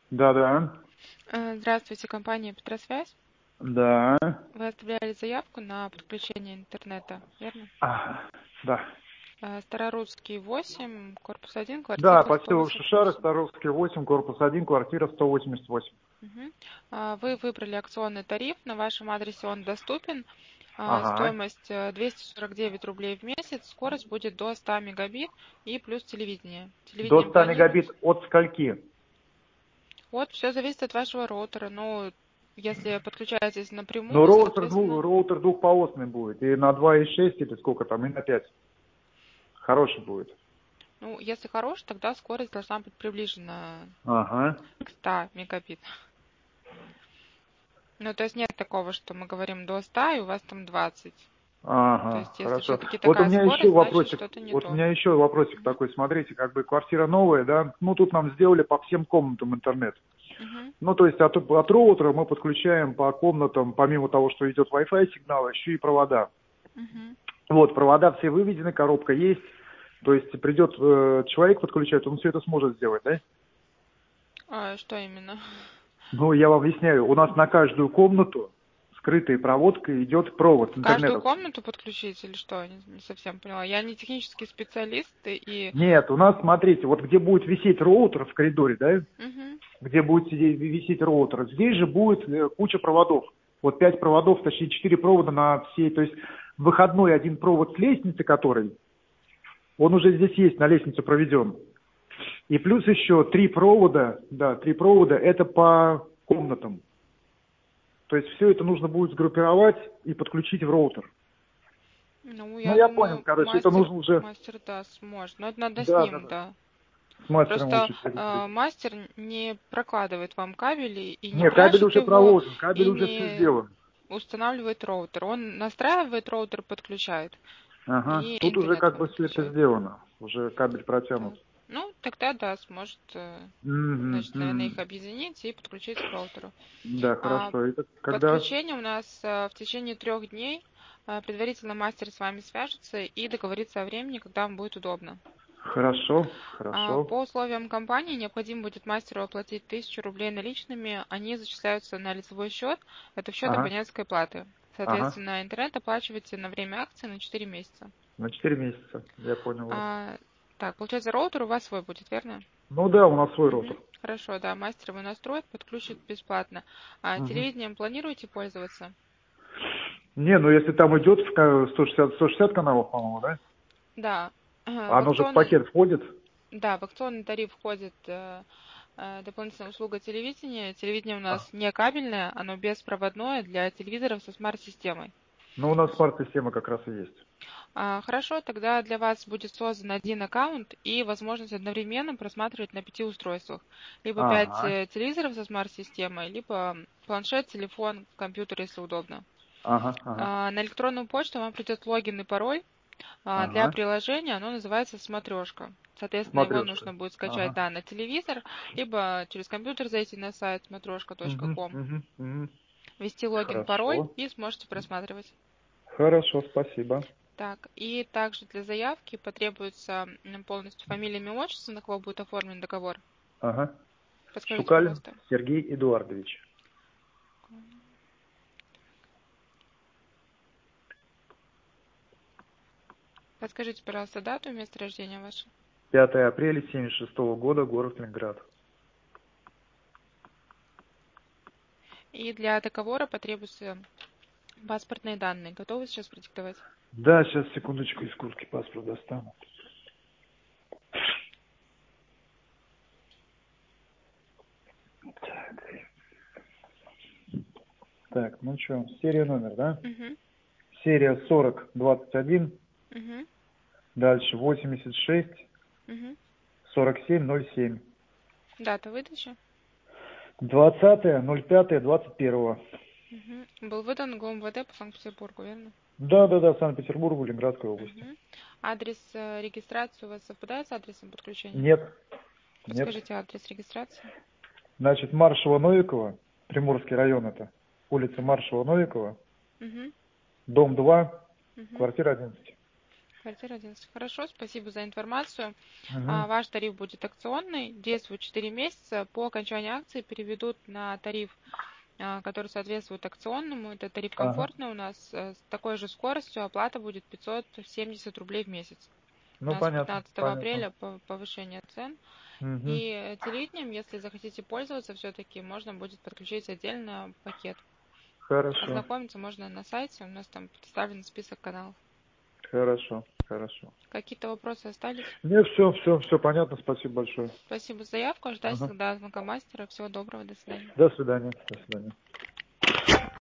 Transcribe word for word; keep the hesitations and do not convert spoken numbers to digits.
Да-да. Э, Здравствуйте, компания Петросвязь. Да. Вы оставляли заявку на подключение интернета, верно? Ага. Да. Э, Старорусский восемь, корпус один, Да, квартира сто поселок восемьдесят Шишары, восемь. Старовский восемь, корпус один, квартира сто восемьдесят восемь. Мгм. А, Вы выбрали акционный тариф, на вашем адресе он доступен. А, Ага. Стоимость э, двести сорок девять рублей в месяц, скорость будет до ста мегабит и плюс телевидение. До Телевидение ста мегабит планируется. от скольки? Вот, все зависит от вашего роутера. Ну, если подключаетесь Ну, напрямую, роутер, дву- соответственно, роутер двухполосный будет. И на два и шесть или сколько там, и на пять. Хороший будет. ну, если хорош, тогда скорость должна быть приближена Ага. к ста мегабит. Ну, то есть нет такого, что мы говорим до ста, и у вас там двадцать. То Ага, есть, если хорошо. все-таки Вот у такая меня еще скорость, значит, вопросик. что-то не Вот у то. меня еще вопросик Мгм. такой. Смотрите, как бы квартира новая, да? Ну, тут нам сделали по всем комнатам интернет. Мгм. Ну, то есть от, от роутера мы подключаем по комнатам, помимо того, что идет Wi-Fi сигнал, еще и провода. Мгм. Вот, провода все выведены, коробка есть. То есть придет э, человек подключать, он все это сможет сделать, да? А, что именно? Ну, я вам объясняю. У нас на каждую комнату скрытой проводкой идет провод В каждую интернетовский. комнату подключить или что? Не, не совсем поняла. Я не технический специалист и... Нет, у нас, смотрите, вот где будет висеть роутер в коридоре, да, Мгм. где будет сидеть, висеть роутер, здесь же будет э, куча проводов. Вот пять проводов, точнее четыре провода на всей, то есть выходной один провод с лестницы, который, он уже здесь есть, на лестнице проведен. И плюс еще три провода, да, три провода, это по комнатам. То есть все это нужно будет сгруппировать и подключить в роутер. Ну, Ну, я я понял, думаю, короче, это мастер, нужно уже, мастер, да, сможет. Но это надо с да, да, ним, да, да. с мастером Просто лучше переговорить. э, мастер не прокладывает вам кабели и не Нет, кабель прячет уже его, проложен, кабель и уже все не сделан. устанавливает роутер. Он настраивает роутер, подключает, Ага, и тут уже интернет как вам бы все это подключает. сделано, уже кабель протянут. Так. Ну, тогда да, сможет, э, Мгм, значит, наверное, их мгм. объединить и подключить к роутеру. Да, А хорошо. Это когда? подключение у нас э, в течение трех дней. Э, Предварительно мастер с вами свяжется и договорится о времени, когда вам будет удобно. Хорошо, А, хорошо. По условиям компании необходимо будет мастеру оплатить тысячу рублей наличными. Они зачисляются на лицевой счет. Это в счет Ага, абонентской платы. ага. Соответственно, интернет оплачиваете на время акции на четыре месяца. На четыре месяца, я понял вас. А, так, получается, роутер у вас свой будет, верно? Ну да, у нас свой роутер. Мгм. Хорошо, да, мастер его настроит, подключит бесплатно. А Мгм. телевидением планируете пользоваться? Не, ну если там идет в ка- сто шестьдесят, сто шестьдесят каналов, по-моему, да? Да, в А оно же в акционный, пакет входит? да, в акционный тариф входит э, э, дополнительная услуга телевидения. Телевидение у А. нас не кабельное, оно беспроводное для телевизоров со смарт-системой. Ну у нас смарт-система как раз и есть. А, Хорошо, тогда для вас будет создан один аккаунт и возможность одновременно просматривать на пяти устройствах. Либо пять Ага, э, телевизоров со смарт-системой, либо планшет, телефон, компьютер, если удобно. ага, ага, А, На электронную почту вам придет логин и пароль. А, Для ага. приложения оно называется «Смотрешка». Соответственно, его Смотрешка. нужно будет скачать, Ага. да, на телевизор, либо через компьютер зайти на сайт смотрешка точка Угу, ком, угу, угу. ввести логин, пароль Хорошо. и сможете просматривать. Хорошо, спасибо. Так, и также для заявки потребуется м, полностью фамилия, имя, отчество, на кого будет оформлен договор. Ага. Подскажите, Шукалин пожалуйста. Сергей Эдуардович. Подскажите, пожалуйста, дату и место рождения ваше. пятое апреля семьдесят шестого года, город Ленинград. И для договора потребуются паспортные данные. Готовы сейчас продиктовать? Да, сейчас, секундочку, из куртки паспорт достану. Так, так, ну что, серия номер, да? Угу, Серия сорок двадцать один, угу, дальше восемьдесят шесть угу. сорок семь ноль семь. Дата выдачи. двадцатое ноль пятое двадцать первого. Угу. Был выдан ГУМВД по Санкт-Петербургу, верно? Да, да, да, Санкт-Петербург, Ленинградской области. Угу. Адрес э, регистрации у вас совпадает с адресом подключения? Нет, нет. Подскажите адрес регистрации. Значит, Маршева-Новикова, Приморский район это, улица Маршева-Новикова, Угу, дом два, угу. квартира одиннадцать. Квартира одиннадцать. Хорошо, спасибо за информацию. Угу. А, ваш тариф будет акционный, действует четыре месяца. По окончании акции переведут на тариф, а, который соответствует акционному. Это тариф Ага. комфортный у нас. э, С такой же скоростью оплата будет пятьсот семьдесят рублей в месяц. У Ну, нас с понятно, пятнадцатого понятно. апреля по- повышение цен. Угу. И э, телевидением, если захотите пользоваться, все-таки можно будет подключить отдельно пакет. Хорошо, Ознакомиться можно на сайте, у нас там представлен список каналов. хорошо, хорошо. Какие-то вопросы остались? Нет, все, все, все понятно, спасибо большое. Спасибо за заявку. Ждать Ага. всегда звонка мастера. Всего доброго. До свидания. До свидания, до свидания.